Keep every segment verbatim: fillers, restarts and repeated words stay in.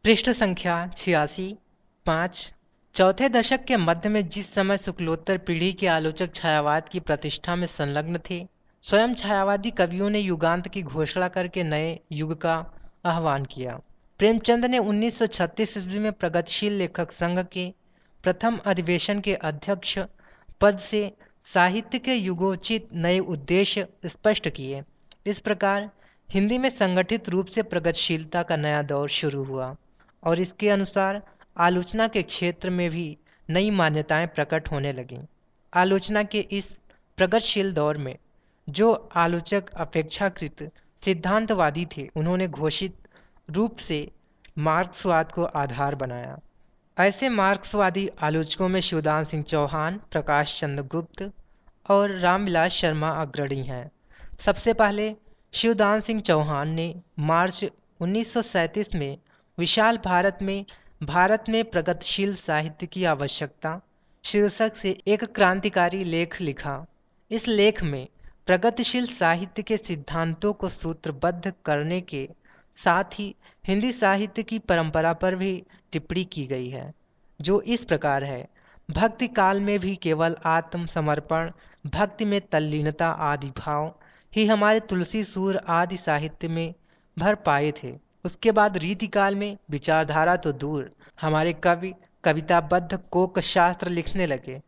पृष्ठ संख्या छियासी। पाँच। चौथे दशक के मध्य में जिस समय शुक्लोत्तर पीढ़ी के आलोचक छायावाद की प्रतिष्ठा में संलग्न थे, स्वयं छायावादी कवियों ने युगांत की घोषणा करके नए युग का आह्वान किया। प्रेमचंद ने उन्नीस सौ छत्तीस ईस्वी में प्रगतिशील लेखक संघ के प्रथम अधिवेशन के अध्यक्ष पद से साहित्य के युगोचित नए उद्देश्य स्पष्ट किए। इस प्रकार हिंदी में संगठित रूप से प्रगतिशीलता का नया दौर शुरू हुआ और इसके अनुसार आलोचना के क्षेत्र में भी नई मान्यताएं प्रकट होने लगीं। आलोचना के इस प्रगतिशील दौर में जो आलोचक अपेक्षाकृत सिद्धांतवादी थे, उन्होंने घोषित रूप से मार्क्सवाद को आधार बनाया। ऐसे मार्क्सवादी आलोचकों में शिवदान सिंह चौहान, प्रकाश चंद्र गुप्त और रामविलास शर्मा अग्रणी हैं। सबसे पहले शिवदान सिंह चौहान ने मार्च उन्नीस सौ सैंतीस में विशाल भारत में भारत में प्रगतिशील साहित्य की आवश्यकता शीर्षक से एक क्रांतिकारी लेख लिखा। इस लेख में प्रगतिशील साहित्य के सिद्धांतों को सूत्रबद्ध करने के साथ ही हिंदी साहित्य की परंपरा पर भी टिप्पणी की गई है, जो इस प्रकार है। भक्ति काल में भी केवल आत्म समर्पण, भक्ति में तल्लीनता आदि भाव ही हमारे तुलसी सूर आदि साहित्य में भर पाए थे। उसके बाद रीतिकाल में विचारधारा तो दूर, हमारे कवि कविताबद्ध कोक शास्त्र लिखने लगे।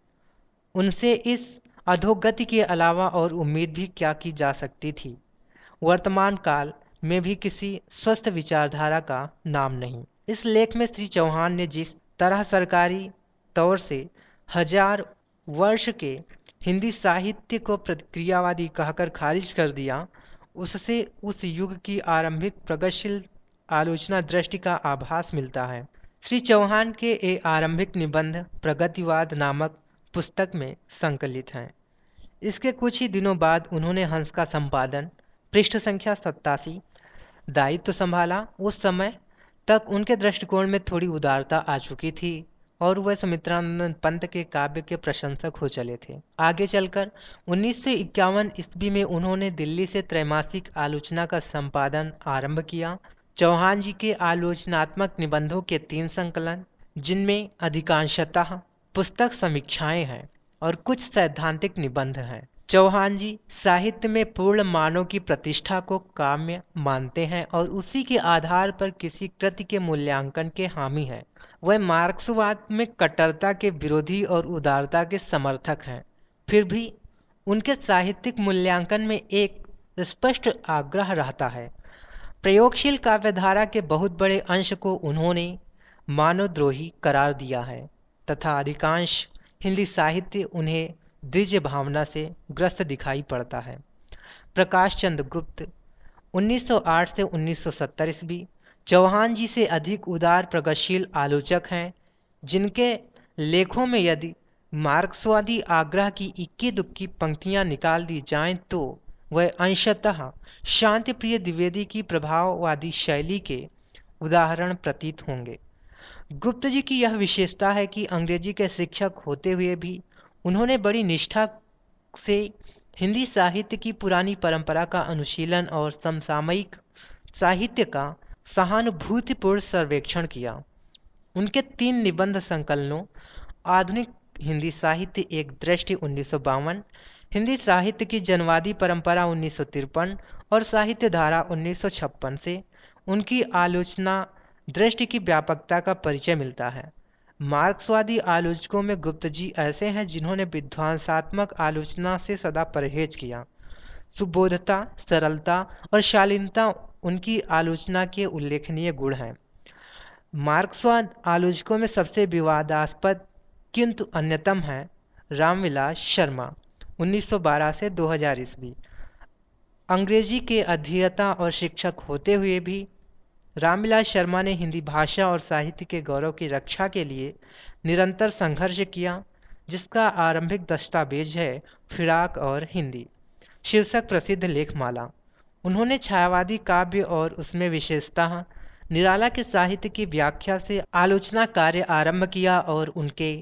उनसे इस अधोगति के अलावा और उम्मीद भी क्या की जा सकती थी। वर्तमान काल में भी किसी स्वस्थ विचारधारा का नाम नहीं। इस लेख में श्री चौहान ने जिस तरह सरकारी तौर से हजार वर्ष के हिंदी साहित्य को प्रतिक्रियावादी कहकर खारिज कर दिया, उससे उस युग की आरंभिक प्रगतिशील आलोचना दृष्टि का आभास मिलता है। श्री चौहान के ये आरंभिक निबंध प्रगतिवाद नामक पुस्तक में संकलित हैं। इसके कुछ ही दिनों बाद उन्होंने हंस का संपादन पृष्ठ संख्या सत्तासी दायित्व संभाला। उस समय तक उनके दृष्टिकोण में थोड़ी उदारता आ चुकी थी और वह सुमित्रानंद पंत के काव्य के प्रशंसक हो चले थे। आगे चलकर उन्नीस सौ इक्यावन ईस्वी में उन्होंने दिल्ली से त्रैमासिक आलोचना का संपादन आरंभ किया। चौहान जी के आलोचनात्मक निबंधों के तीन संकलन, जिनमें अधिकांशतः पुस्तक समीक्षाएं हैं और कुछ सैद्धांतिक निबंध हैं। चौहान जी साहित्य में पूर्ण मानव की प्रतिष्ठा को काम्य मानते हैं और उसी के आधार पर किसी कृति के मूल्यांकन के हामी हैं। वह मार्क्सवाद में कट्टरता के विरोधी और उदारता के समर्थक हैं। फिर भी उनके साहित्यिक मूल्यांकन में एक स्पष्ट आग्रह रहता है। प्रयोगशील काव्यधारा के बहुत बड़े अंश को उन्होंने मानवद्रोही करार दिया है तथा अधिकांश हिंदी साहित्य उन्हें द्विज भावना से ग्रस्त दिखाई पड़ता है। प्रकाश चंद्र गुप्त उन्नीस सौ आठ से उन्नीस सौ सत्तर ईस्वी चौहान जी से अधिक उदार प्रगतिशील आलोचक हैं, जिनके लेखों में यदि मार्क्सवादी आग्रह की इक्की दुक्की पंक्तियां निकाल दी जाएं तो वह अंशतः शांतिप्रिय द्विवेदी की प्रभाववादी शैली के उदाहरण प्रतीत होंगे। गुप्त जी की यह विशेषता है कि अंग्रेजी के शिक्षक होते हुए भी उन्होंने बड़ी निष्ठा से हिंदी साहित्य की पुरानी परंपरा का अनुशीलन और समसामयिक साहित्य का सहानुभूतिपूर्ण सर्वेक्षण किया। उनके तीन निबंध संकलनों आधुनिक हिंदी साहित्य एक दृष्टि उन्नीस सौ बावन, हिंदी साहित्य की जनवादी परंपरा उन्नीस सौ तिरपन और साहित्य धारा उन्नीस सौ छप्पन से उनकी आलोचना दृष्टि की व्यापकता का परिचय मिलता है। मार्क्सवादी आलोचकों में गुप्त जी ऐसे हैं जिन्होंने विध्वंसात्मक आलोचना से सदा परहेज किया। सुबोधता, सरलता और शालीनता उनकी आलोचना के उल्लेखनीय गुण हैं। मार्क्सवाद आलोचकों में सबसे विवादास्पद किंतु अन्यतम है रामविलास शर्मा उन्नीस सौ बारह से दो हज़ार ईस्वी। अंग्रेजी के अध्येता और शिक्षक होते हुए भी रामविलास शर्मा ने हिंदी भाषा और साहित्य के गौरव की रक्षा के लिए निरंतर संघर्ष किया, जिसका आरंभिक दस्तावेज है फिराक और हिंदी शीर्षक प्रसिद्ध लेखमाला। उन्होंने छायावादी काव्य और उसमें विशेषतः निराला के साहित्य की व्याख्या से आलोचना कार्य आरंभ किया और उनके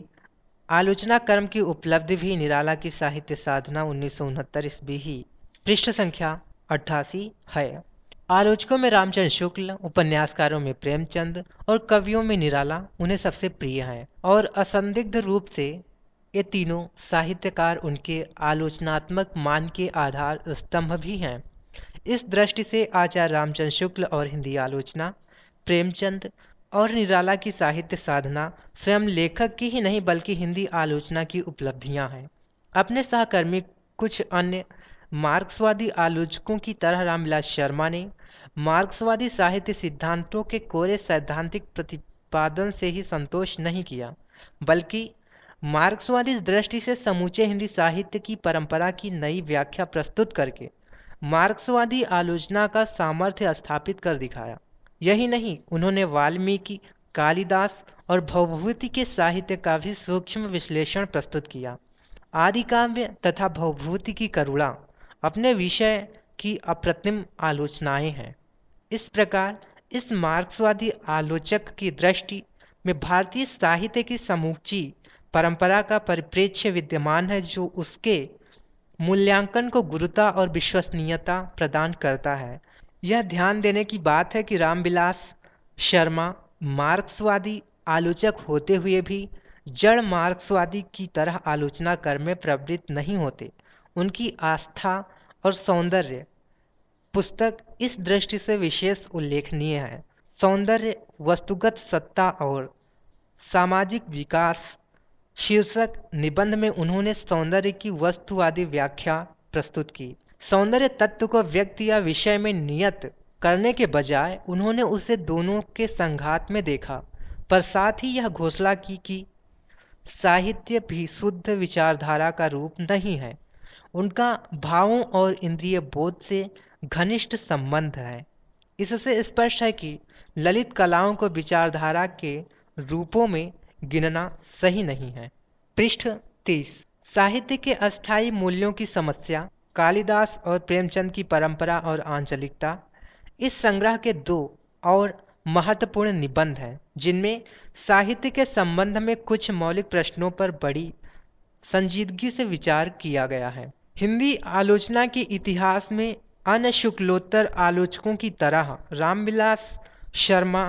आलोचना कर्म की उपलब्धि भी निराला की साहित्य साधना उन्नीस सौ उनहत्तर ईस्वी ही पृष्ठ संख्या अट्ठासी है। आलोचकों में रामचंद्र शुक्ल, उपन्यासकारों में प्रेमचंद और कवियों में निराला उन्हें सबसे प्रिय हैं और असंदिग्ध रूप से ये तीनों साहित्यकार उनके आलोचनात्मक मान के आधार स्तंभ भी हैं। इस दृष्टि से आचार्य रामचंद्र शुक्ल और हिंदी आलोचना, प्रेमचंद और निराला की साहित्य साधना स्वयं लेखक की ही नहीं बल्कि हिंदी आलोचना की उपलब्धियां हैं। अपने सहकर्मी कुछ अन्य मार्क्सवादी आलोचकों की तरह रामविलास शर्मा ने मार्क्सवादी साहित्य सिद्धांतों के कोरे सैद्धांतिक प्रतिपादन से ही संतोष नहीं किया, बल्कि मार्क्सवादी दृष्टि से समूचे हिंदी साहित्य की परंपरा की नई व्याख्या प्रस्तुत करके मार्क्सवादी आलोचना का सामर्थ्य स्थापित कर दिखाया। यही नहीं, उन्होंने वाल्मीकि, कालिदास और भवभूति के साहित्य का भी सूक्ष्म विश्लेषण प्रस्तुत किया। आदिकाव्य तथा भवभूति की करुणा अपने विषय की अप्रतिम आलोचनाएं हैं। इस प्रकार इस मार्क्सवादी आलोचक की दृष्टि में भारतीय साहित्य की समूची परंपरा का परिप्रेक्ष्य विद्यमान है, जो उसके मूल्यांकन को गुरुता और विश्वसनीयता प्रदान करता है। यह ध्यान देने की बात है कि रामविलास शर्मा मार्क्सवादी आलोचक होते हुए भी जड़ मार्क्सवादी की तरह आलोचना कर में प्रवृत्त नहीं होते। उनकी आस्था और सौंदर्य पुस्तक इस दृष्टि से विशेष उल्लेखनीय है। सौंदर्य, वस्तुगत सत्ता और सामाजिक विकास शीर्षक निबंध में उन्होंने सौंदर्य की वस्तुवादी व्याख्या प्रस्तुत की। सौंदर्य तत्व को व्यक्ति या विषय में नियत करने के बजाय उन्होंने उसे दोनों के संघात में देखा, पर साथ ही यह घोषणा की कि साहित्य भी शुद्ध विचारधारा का रूप नहीं है। उनका भावों और इंद्रिय बोध से घनिष्ठ संबंध है। इससे स्पष्ट है कि ललित कलाओं को विचारधारा के रूपों में गिनना सही नहीं है। पृष्ठ तीस। साहित्य के अस्थायी मूल्यों की समस्या, कालिदास और प्रेमचंद की परंपरा और आंचलिकता इस संग्रह के दो और महत्वपूर्ण निबंध हैं, जिनमें साहित्य के संबंध में कुछ मौलिक प्रश्नों पर बड़ी संजीदगी से विचार किया गया है। हिंदी आलोचना के इतिहास में अन्य शुक्लोत्तर आलोचकों की तरह रामविलास शर्मा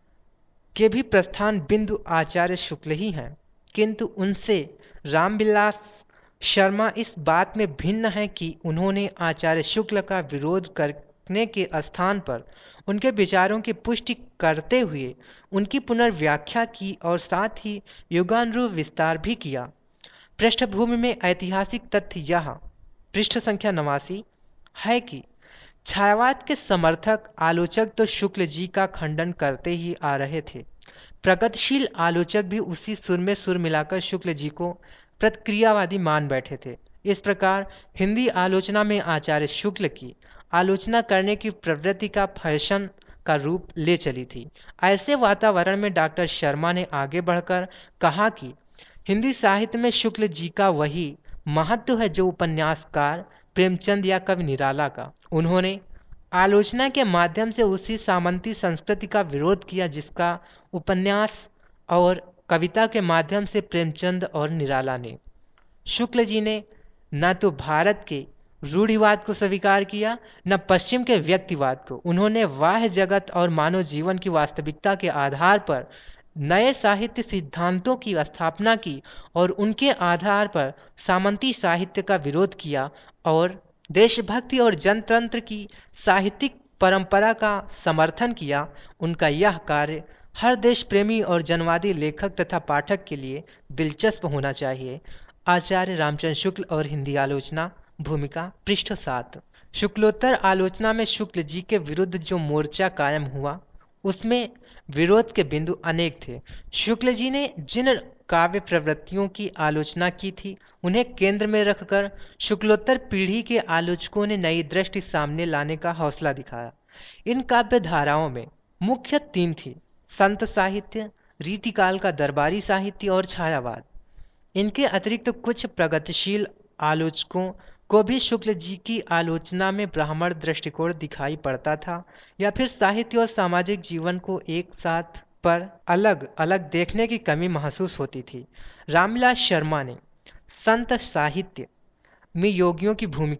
के भी प्रस्थान बिंदु आचार्य शुक्ल ही हैं, किंतु उनसे रामविलास शर्मा इस बात में भिन्न है कि उन्होंने आचार्य शुक्ल का विरोध करने के स्थान पर उनके विचारों की पुष्टि करते हुए उनकी पुनर्व्याख्या की और साथ ही युगानुरूप विस्तार भी किया। पृष्ठभूमि में ऐतिहासिक तथ्य यह पृष्ठ संख्या नवासी है कि छायावाद के समर्थक आलोचक तो शुक्ल जी का खंडन करते ही आ रहे थे। प्रगतिशील आलोचक भी उसी सुर में सुर मिलाकर शुक्ल जी को प्रतिक्रियावादी मान बैठे थे। इस प्रकार हिंदी आलोचना में आचार्य शुक्ल की आलोचना करने की प्रवृत्ति का फैशन का रूप ले चली थी। ऐसे वातावरण में डॉक्टर शर्मा ने आगे बढ़कर कहा कि हिंदी साहित्य में शुक्ल जी का वही महत्व है जो उपन्यासकार प्रेमचंद या कवि निराला का। उन्होंने आलोचना के माध्यम से उसी सामंती संस्कृति का विरोध किया जिसका उपन्यास और कविता के माध्यम से प्रेमचंद और निराला ने। शुक्ल जी ने न तो भारत के रूढ़िवाद को स्वीकार किया न पश्चिम के व्यक्तिवाद को। उन्होंने बाह्य जगत और मानव जीवन की वास्तविकता के आधार पर नए साहित्य सिद्धांतों की स्थापना की और उनके आधार पर सामंती साहित्य का विरोध किया और देशभक्ति और जनतंत्र की साहित्यिक परंपरा का समर्थन किया। उनका यह कार्य हर देश प्रेमी और जनवादी लेखक तथा पाठक के लिए दिलचस्प होना चाहिए। आचार्य रामचंद्र शुक्ल और हिंदी आलोचना, भूमिका, पृष्ठ सात। शुक्लोत्तर आलोचना में शुक्ल जी के विरुद्ध जो मोर्चा कायम हुआ उसमें विरोध के बिंदु अनेक थे। शुक्ल जी ने जिन काव्य प्रवृत्तियों की आलोचना की थी उन्हें केंद्र में रखकर शुक्लोत्तर पीढ़ी के आलोचकों ने नई दृष्टि सामने लाने का हौसला दिखाया। इन काव्य धाराओं में मुख्य तीन थी: संत साहित्य, रीतिकाल का दरबारी साहित्य और छायावाद। इनके अतिरिक्त कुछ प्रगतिशील आलोचकों को भी शुक्ल जी की आलोचना में ब्राह्मण दृष्टिकोण दिखाई पड़ता था या फिर साहित्य और सामाजिक जीवन को एक साथ पर अलग अलग देखने की कमी महसूस होती थी। रामविलास शर्मा ने संत साहित्य में योगियों की भूमिका,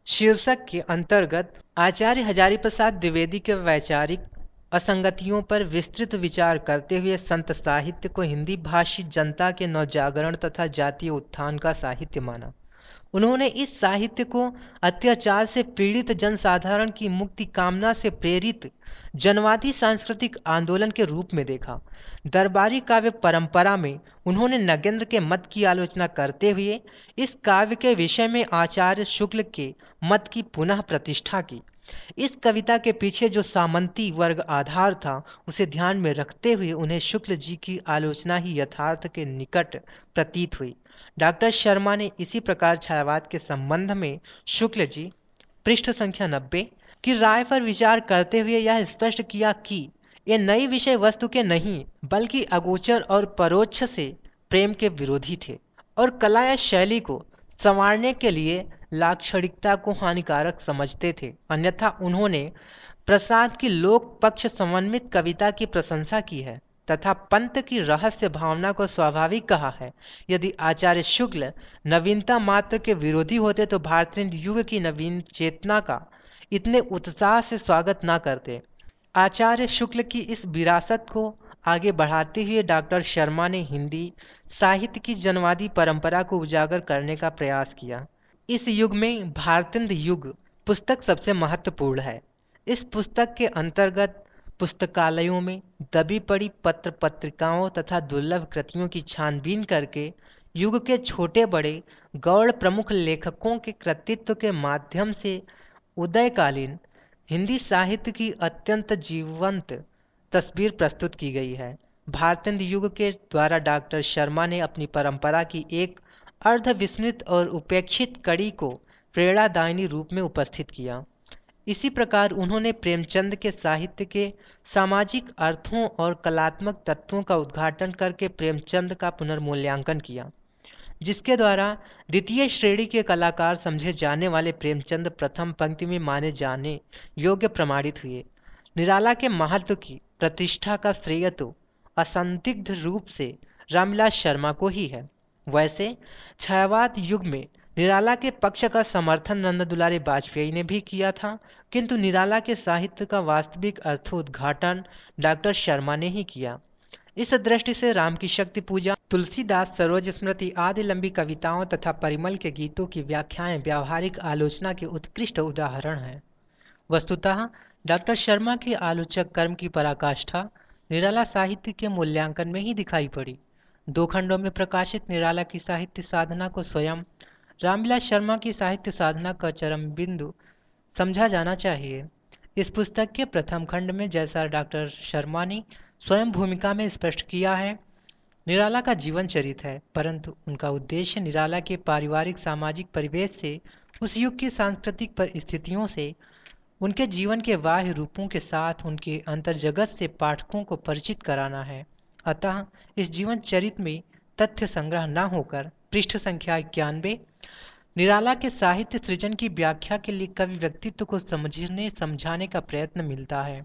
शीर्षक के अंतर्गत आचार्य हजारी प्रसाद द्विवेदी के वैचारिक असंगतियों पर विस्तृत विचार करते हुए संत साहित्य को हिंदी भाषी जनता के नवजागरण तथा जातीय उत्थान का साहित्य माना। उन्होंने इस साहित्य को अत्याचार से पीड़ित जनसाधारण की मुक्ति कामना से प्रेरित जनवादी सांस्कृतिक आंदोलन के रूप में देखा। दरबारी काव्य परंपरा में उन्होंने नगेंद्र के मत की आलोचना करते हुए इस काव्य के विषय में आचार्य शुक्ल के मत की पुनः प्रतिष्ठा की। इस कविता के पीछे जो सामंती वर्ग आधार था उसे ध्यान में रखते हुए उन्हें शुक्ल जी की आलोचना ही यथार्थ के निकट प्रतीत हुई। डॉक्टर शर्मा ने इसी प्रकार छायावाद के संबंध में शुक्ल जी पृष्ठ संख्या नब्बे की राय पर विचार करते हुए यह स्पष्ट किया कि ये नई विषय वस्तु के नहीं बल्कि अगोचर और परोक्ष से प्रेम के विरोधी थे और कला या शैली को संवारने के लिए लाक्षणिकता को हानिकारक समझते थे। अन्यथा उन्होंने प्रसाद की लोक पक्ष समन्वित कविता की प्रशंसा की है तथा पंत की रहस्य भावना को स्वाभाविक कहा है। यदि आचार्य शुक्ल नवीनता मात्र के विरोधी होते तो भारतीय युग की नवीन चेतना का इतने उत्साह से स्वागत न करते। आचार्य शुक्ल की इस विरासत को आगे बढ़ाते हुए डॉक्टर शर्मा ने हिंदी साहित्य की जनवादी परंपरा को उजागर करने का प्रयास किया। इस युग में भारतीय युग पुस्तक सबसे महत्वपूर्ण है। इस पुस्तक के अंतर्गत पुस्तकालयों में दबी पड़ी पत्र पत्रिकाओं तथा दुर्लभ कृतियों की छानबीन करके युग के छोटे बड़े गौड़ प्रमुख लेखकों के कृतित्व के माध्यम से उदयकालीन हिंदी साहित्य की अत्यंत जीवंत तस्वीर प्रस्तुत की गई है। भारतीय युग के द्वारा डॉक्टर शर्मा ने अपनी परंपरा की एक अर्ध विस्मृत और उपेक्षित कड़ी को प्रेरणादायिनी रूप में उपस्थित किया। इसी प्रकार उन्होंने प्रेमचंद के साहित्य के सामाजिक अर्थों और कलात्मक तत्वों का उद्घाटन करके प्रेमचंद का पुनर्मूल्यांकन किया, जिसके द्वारा द्वितीय श्रेणी के कलाकार समझे जाने वाले प्रेमचंद प्रथम पंक्ति में माने जाने योग्य प्रमाणित हुए। निराला के महत्व की प्रतिष्ठा का श्रेय तो असंदिग्ध रूप से रामविलास शर्मा को ही है। वैसे छायावाद युग में निराला के पक्ष का समर्थन नंद दुलारे वाजपेयी ने भी किया था, किंतु निराला के साहित्य का वास्तविक अर्थोद्घाटन डॉक्टर शर्मा ने ही किया। इस दृष्टि से राम की शक्ति पूजा, तुलसीदास सरोज स्मृति आदि लंबी कविताओं तथा परिमल के गीतों की व्याख्याएं व्यावहारिक आलोचना के उत्कृष्ट उदाहरण हैं। वस्तुतः डॉक्टर शर्मा के आलोचक कर्म की पराकाष्ठा निराला साहित्य के मूल्यांकन में ही दिखाई पड़ी। दो खंडों में प्रकाशित निराला की साहित्य साधना को स्वयं रामविलास शर्मा की साहित्य साधना का चरम बिंदु समझा जाना चाहिए। इस पुस्तक के प्रथम खंड में जैसा डॉक्टर शर्मा ने स्वयं भूमिका में स्पष्ट किया है, निराला का जीवन चरित है, परंतु उनका उद्देश्य निराला के पारिवारिक सामाजिक परिवेश से, उस युग की सांस्कृतिक परिस्थितियों से, उनके जीवन के बाह्य रूपों के साथ उनके अंतर्जगत से पाठकों को परिचित कराना है। अतः इस जीवन चरित में तथ्य संग्रह न होकर पृष्ठ संख्या इक्यानवे निराला के साहित्य सृजन की व्याख्या के लिए कवि व्यक्तित्व को समझने समझाने का प्रयत्न मिलता है।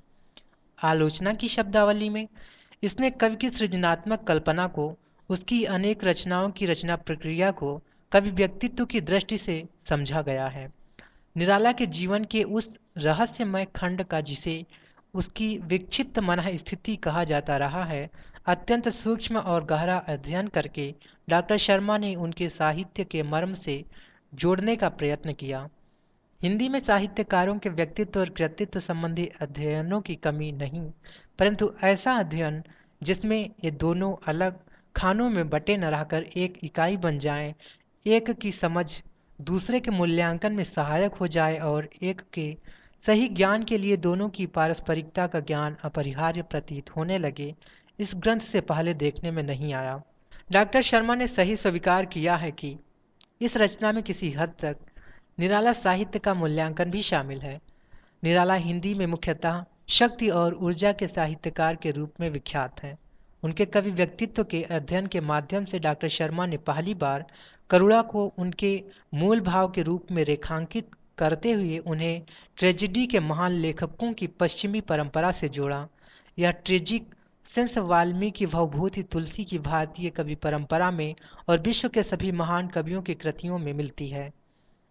आलोचना की शब्दावली में इसने कवि की सृजनात्मक कल्पना को, उसकी अनेक रचनाओं की रचना प्रक्रिया को कवि व्यक्तित्व की दृष्टि से समझा गया है। निराला के जीवन के उस रहस्यमय खंड का, जिसे उसकी विक्षिप्त मनः स्थिति कहा जाता रहा है, अत्यंत सूक्ष्म और गहरा अध्ययन करके डॉक्टर शर्मा ने उनके साहित्य के मर्म से जोड़ने का प्रयत्न किया। हिंदी में साहित्यकारों के व्यक्तित्व और कृतित्व संबंधी अध्ययनों की कमी नहीं, परंतु ऐसा अध्ययन जिसमें ये दोनों अलग खानों में बटे न रहकर एक इकाई बन जाएं, एक की समझ दूसरे के मूल्यांकन में सहायक हो जाए और एक के सही ज्ञान के लिए दोनों की पारस्परिकता का ज्ञान अपरिहार्य प्रतीत होने लगे, इस ग्रंथ से पहले देखने में नहीं आया। डॉक्टर शर्मा ने सही स्वीकार किया है कि इस रचना में किसी हद तक निराला साहित्य का मूल्यांकन भी शामिल है। निराला हिंदी में मुख्यतः शक्ति और ऊर्जा के साहित्यकार के रूप में विख्यात हैं। उनके कवि व्यक्तित्व के अध्ययन के माध्यम से डॉक्टर शर्मा ने पहली बार करुणा को उनके मूल भाव के रूप में रेखांकित करते हुए उन्हें ट्रेजेडी के महान लेखकों की पश्चिमी परंपरा से जोड़ा। यह ट्रेजिक सेंस वाल्मीकि भवभूति तुलसी की भारतीय कवि परंपरा में और विश्व के सभी महान कवियों की कृतियों में मिलती है।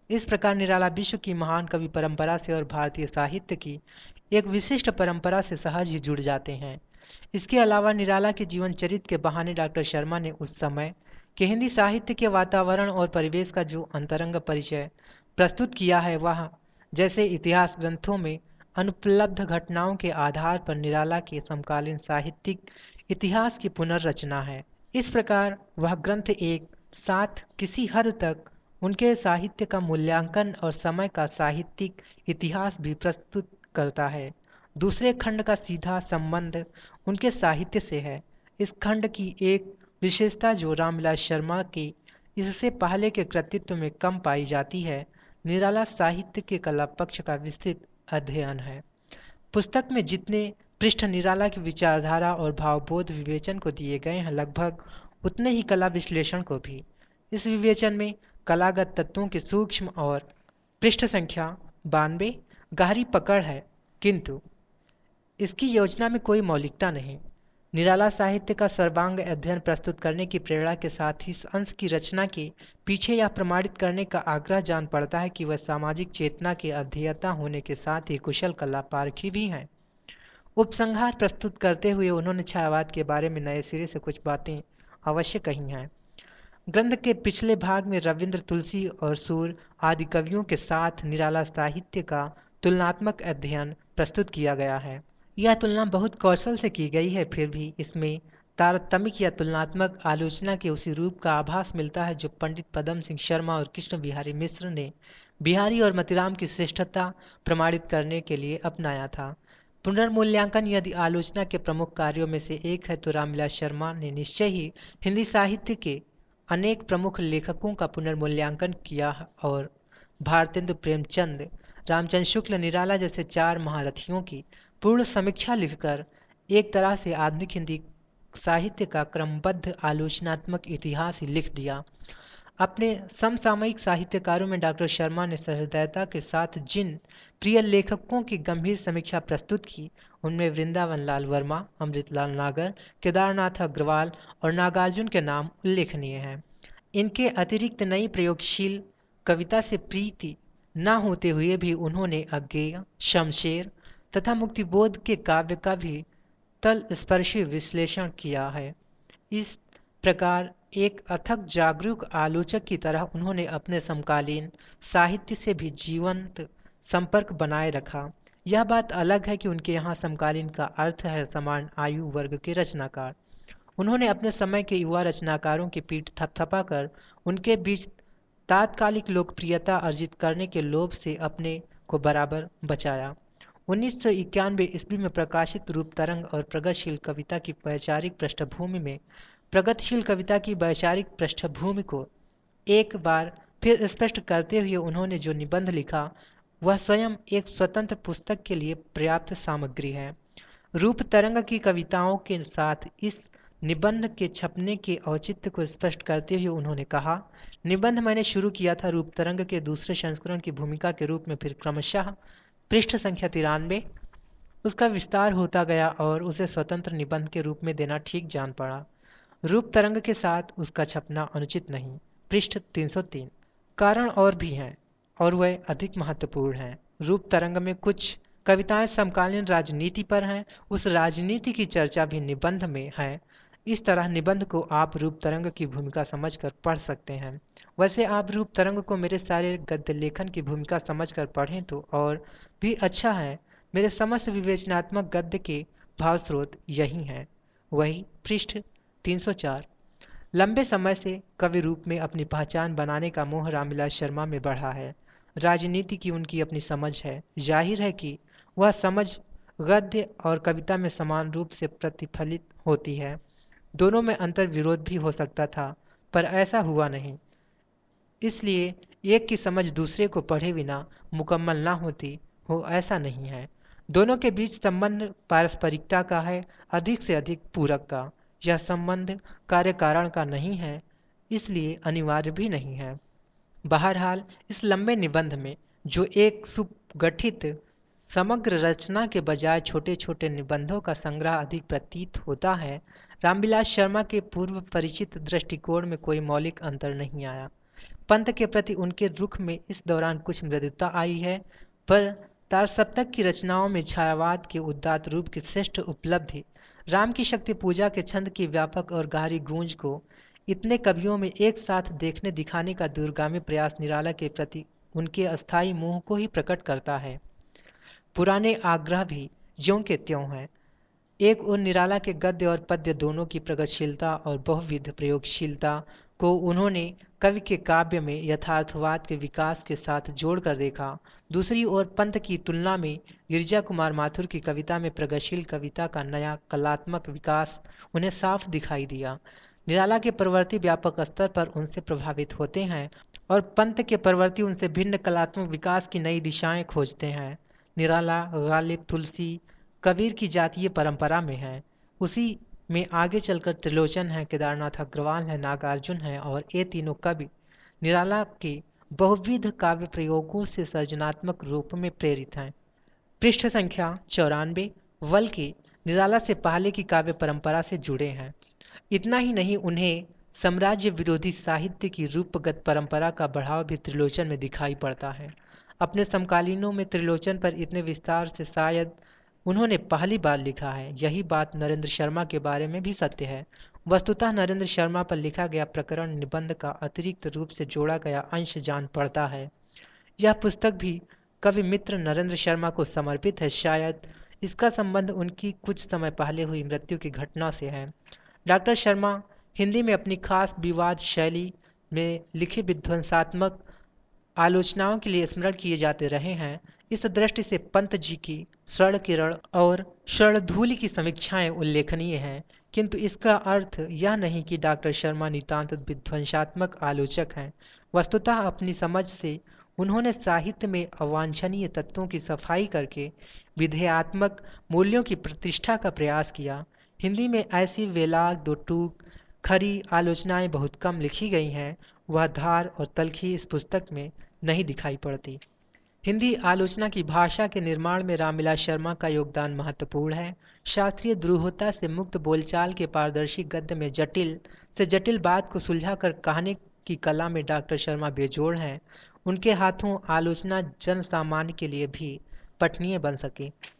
इस प्रकार निराला विश्व की महान कवि परंपरा से और भारतीय साहित्य की एक विशिष्ट परंपरा से सहज ही जुड़ जाते हैं। इसके अलावा निराला के जीवन चरित्र के बहाने डॉक्टर शर्मा ने उस समय के हिंदी साहित्य के वातावरण और परिवेश का जो अंतरंग परिचय प्रस्तुत किया है, वह जैसे इतिहास ग्रंथों में अनुपलब्ध घटनाओं के आधार पर निराला के समकालीन साहित्यिक इतिहास की पुनर्रचना है। इस प्रकार वह ग्रंथ एक साथ किसी हद तक उनके साहित्य का मूल्यांकन और समय का साहित्यिक इतिहास भी प्रस्तुत करता है। दूसरे खंड का सीधा संबंध उनके साहित्य से है। इस खंड की एक विशेषता जो रामविलास शर्मा के इससे पहले के कृतित्व में कम पाई जाती है, निराला साहित्य के कला पक्ष का विस्तृत अध्ययन है। पुस्तक में जितने पृष्ठ निराला की विचारधारा और भावबोध विवेचन को दिए गए हैं, लगभग उतने ही कला विश्लेषण को भी। इस विवेचन में कलागत तत्वों की सूक्ष्म और पृष्ठ संख्या बानवे गहरी पकड़ है, किंतु इसकी योजना में कोई मौलिकता नहीं। निराला साहित्य का सर्वांग अध्ययन प्रस्तुत करने की प्रेरणा के साथ ही इस अंश की रचना के पीछे यह प्रमाणित करने का आग्रह जान पड़ता है कि वह सामाजिक चेतना के अध्येता होने के साथ ही कुशल कला पारखी भी हैं। उपसंहार प्रस्तुत करते हुए उन्होंने छायावाद के बारे में नए सिरे से कुछ बातें अवश्य कही हैं। ग्रंथ के पिछले भाग में रविंद्र, तुलसी और सूर आदि कवियों के साथ निराला साहित्य का तुलनात्मक अध्ययन प्रस्तुत किया गया है। यह तुलना बहुत कौशल से की गई है, फिर भी इसमें तारतमिक या तुलनात्मक आलोचना के उसी रूप का आभास मिलता है जो पंडित पदम सिंह शर्मा और कृष्ण बिहारी मिश्र ने बिहारी और मतीराम की श्रेष्ठता प्रमाणित करने के लिए अपनाया था। पुनर्मूल्यांकन यदि आलोचना के प्रमुख कार्यों में से एक है, तो रामविलास शर्मा ने निश्चय ही हिंदी साहित्य के अनेक प्रमुख लेखकों का पुनर्मूल्यांकन किया और भारतेंदु प्रेमचंद, रामचंद्र शुक्ल, निराला जैसे चार महारथियों की पूर्ण समीक्षा लिखकर एक तरह से आधुनिक हिंदी साहित्य का क्रमबद्ध आलोचनात्मक इतिहास ही लिख दिया। अपने समसामयिक साहित्यकारों में डॉक्टर शर्मा ने सहृदयता के साथ जिन प्रिय लेखकों की गंभीर समीक्षा प्रस्तुत की, उनमें वृंदावन लाल वर्मा, अमृतलाल नागर, केदारनाथ अग्रवाल और नागार्जुन के नाम उल्लेखनीय हैं। इनके अतिरिक्त नई प्रयोगशील कविता से प्रीति न होते हुए भी उन्होंने अज्ञेय, शमशेर तथा मुक्तिबोध के काव्य का भी तलस्पर्शी विश्लेषण किया है। इस प्रकार एक अथक जागरूक आलोचक की तरह उन्होंने अपने समकालीन साहित्य से भी जीवंत संपर्क बनाए रखा। यह बात अलग है कि उनके यहाँ समकालीन का अर्थ है समान आयु वर्ग के रचनाकार। उन्होंने अपने समय के युवा रचनाकारों की पीठ थपथपाकर उनके बीच तात्कालिक लोकप्रियता अर्जित करने के लोभ से अपने को बराबर बचाया। उन्नीस सौ इक्यानवे ईस्वी में प्रकाशित रूप तरंग और प्रगतिशील कविता की वैचारिक पृष्ठभूमि में प्रगतिशील कविता की वैचारिक पृष्ठभूमि को एक बार फिर स्पष्ट करते हुए उन्होंने जो निबंध लिखा, वह स्वयं एक स्वतंत्र पुस्तक के लिए पर्याप्त सामग्री है। रूप तरंग की कविताओं के साथ इस निबंध के छपने के औचित्य को स्पष्ट करते हुए उन्होंने कहा, निबंध मैंने शुरू किया था रूप तरंग के दूसरे संस्करण की भूमिका के रूप में, फिर क्रमशः पृष्ठ संख्या तिरानवे उसका विस्तार होता गया और उसे स्वतंत्र निबंध के रूप में देना ठीक जान पड़ा। रूप तरंग के साथ उसका छपना अनुचित नहीं। पृष्ठ तीन सौ तीन। कारण और भी हैं और वह अधिक महत्वपूर्ण हैं। रूप तरंग में कुछ कविताएं समकालीन राजनीति पर हैं, उस राजनीति की चर्चा भी निबंध में है। इस तरह निबंध को आप रूप तरंग की भूमिका समझकर पढ़ सकते हैं। वैसे आप रूप तरंग को मेरे सारे गद्य लेखन की भूमिका समझकर पढ़ें तो और भी अच्छा है। मेरे समस्त विवेचनात्मक गद्य के भाव स्रोत यही हैं। वही पृष्ठ तीन सौ चार। लंबे समय से कवि रूप में अपनी पहचान बनाने का मोह रामविलास शर्मा में बढ़ा है। राजनीति की उनकी अपनी समझ है। जाहिर है कि वह समझ गद्य और कविता में समान रूप से प्रतिफलित होती है। दोनों में अंतर विरोध भी हो सकता था, पर ऐसा हुआ नहीं। इसलिए एक की समझ दूसरे को पढ़े बिना मुकम्मल ना होती हो, ऐसा नहीं है। दोनों के बीच संबंध पारस्परिकता का है, अधिक से अधिक पूरक का। यह संबंध कार्य कारण का नहीं है, इसलिए अनिवार्य भी नहीं है। बहरहाल इस लंबे निबंध में जो एक सुगठित समग्र रचना के बजाय छोटे छोटे निबंधों का संग्रह अधिक प्रतीत होता है, रामविलास शर्मा के पूर्व परिचित दृष्टिकोण में कोई मौलिक अंतर नहीं आया। पंत के प्रति उनके रुख में इस दौरान कुछ मृदुता आई है, पर तारसप्तक की रचनाओं में छायावाद के उदात्त रूप की श्रेष्ठ उपलब्धि, राम की शक्ति पूजा के छंद की व्यापक और गहरी गूंज को इतने कवियों में एक साथ देखने दिखाने का दूरगामी प्रयास निराला के प्रति उनके अस्थायी मोह को ही प्रकट करता है। पुराने आग्रह भी ज्यों के त्यों हैं। एक और निराला के गद्य और पद्य दोनों की प्रगतिशीलता और बहुविध प्रयोगशीलता को उन्होंने कवि के काव्य में यथार्थवाद के विकास के साथ जोड़कर देखा। दूसरी ओर पंत की तुलना में गिरिजा कुमार माथुर की कविता में प्रगतिशील कविता का नया कलात्मक विकास उन्हें साफ दिखाई दिया। निराला के प्रवृत्ति व्यापक स्तर पर उनसे प्रभावित होते हैं और पंत के प्रवृत्ति उनसे भिन्न कलात्मक विकास की नई दिशाएं खोजते हैं। निराला, गालिब, तुलसी, कबीर की जातीय परंपरा में है। उसी में आगे चलकर त्रिलोचन है, केदारनाथ अग्रवाल है, नागार्जुन है और ये तीनों कवि निराला के बहुविध काव्य प्रयोगों से सृजनात्मक रूप में प्रेरित हैं। पृष्ठ संख्या चौरानवे। वल के निराला से पहले की काव्य परंपरा से जुड़े हैं। इतना ही नहीं, उन्हें साम्राज्य विरोधी साहित्य की रूपगत परंपरा का बढ़ाव भी त्रिलोचन में दिखाई पड़ता है। अपने समकालीनों में त्रिलोचन पर इतने विस्तार से शायद उन्होंने पहली बार लिखा है। यही बात नरेंद्र शर्मा के बारे में भी सत्य है। वस्तुतः नरेंद्र शर्मा पर लिखा गया प्रकरण निबंध का अतिरिक्त रूप से जोड़ा गया अंश जान पड़ता है। यह पुस्तक भी कवि मित्र नरेंद्र शर्मा को समर्पित है। शायद इसका संबंध उनकी कुछ समय पहले हुई मृत्यु की घटना से है। डॉक्टर शर्मा हिंदी में अपनी खास विवाद शैली में लिखी विध्वंसात्मक आलोचनाओं के लिए स्मरण किए जाते रहे हैं। इस दृष्टि से पंत जी की स्वर्ण किरण और स्वर्णधूलि की समीक्षाएं उल्लेखनीय हैं, किंतु इसका अर्थ यह नहीं कि डॉक्टर शर्मा नितांत विध्वंसात्मक आलोचक हैं। वस्तुतः अपनी समझ से उन्होंने साहित्य में अवांछनीय तत्वों की सफाई करके विधेयात्मक मूल्यों की प्रतिष्ठा का प्रयास किया। हिंदी में ऐसी वेलाग दो टूक खरी आलोचनाएं बहुत कम लिखी गई हैं। वह धार और तलखी इस पुस्तक में नहीं दिखाई पड़ती। हिंदी आलोचना की भाषा के निर्माण में रामविलास शर्मा का योगदान महत्वपूर्ण है। शास्त्रीय द्रूहता से मुक्त बोलचाल के पारदर्शी गद्य में जटिल से जटिल बात को सुलझाकर कहने की कला में डॉक्टर शर्मा बेजोड़ हैं। उनके हाथों आलोचना जन सामान्य के लिए भी पठनीय बन सके।